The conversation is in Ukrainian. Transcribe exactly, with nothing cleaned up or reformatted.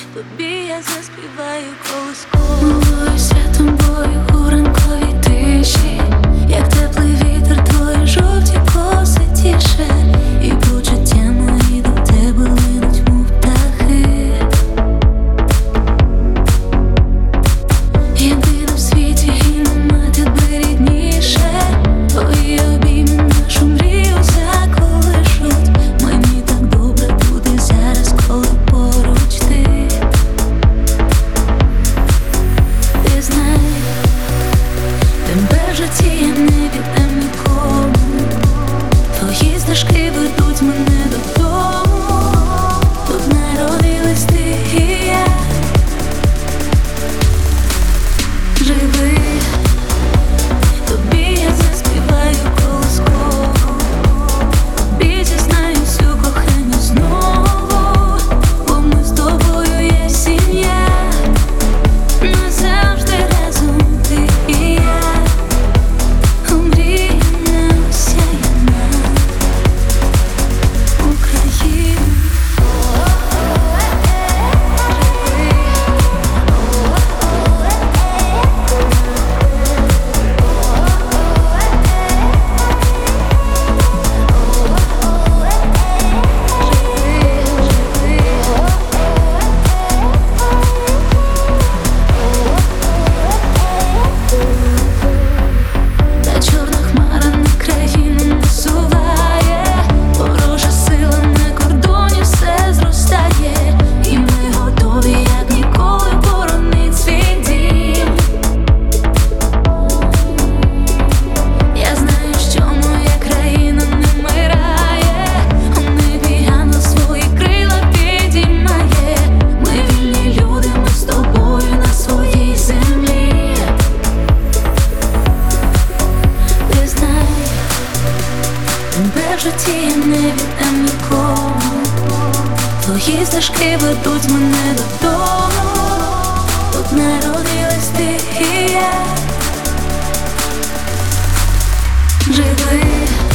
тобі я заспіваю колискову. Милуюся тобою у ранковій тиші, як теплий вітер, твої жовті коси тіше, і почуття мої до тебе линуть, мов птахи. Єдина в світі і нема тебе рідніше, твої обійми нашу мрію заколишуть. Мені так добре буде зараз, коли поруч ти. Ти знай, тебе в житті я не віддам нікому. Твої стежки ведуть мене додому. Тут народились ти і я. Живи, тобі я заспіваю колискову. Тобі зізнаюсь у коханні знову, бо ми з тобою є сім'я. Назавжди разом ти і я. Омріяна, осяяна Україна. Та чорна хмара на країну насуває, ворожа сила на кордоні все зростає, і ми готові, як ніколи, боронить свій дім. Я знаю, що моя країна не вмирає, у небі ангел свої крила підіймає. Ми вільні люди, ми з тобою на своїй землі. Ти знай, тебе в житті я не віддам нікому. Твої стежки ведуть мене додому. Тут народилась ти і я. Живи,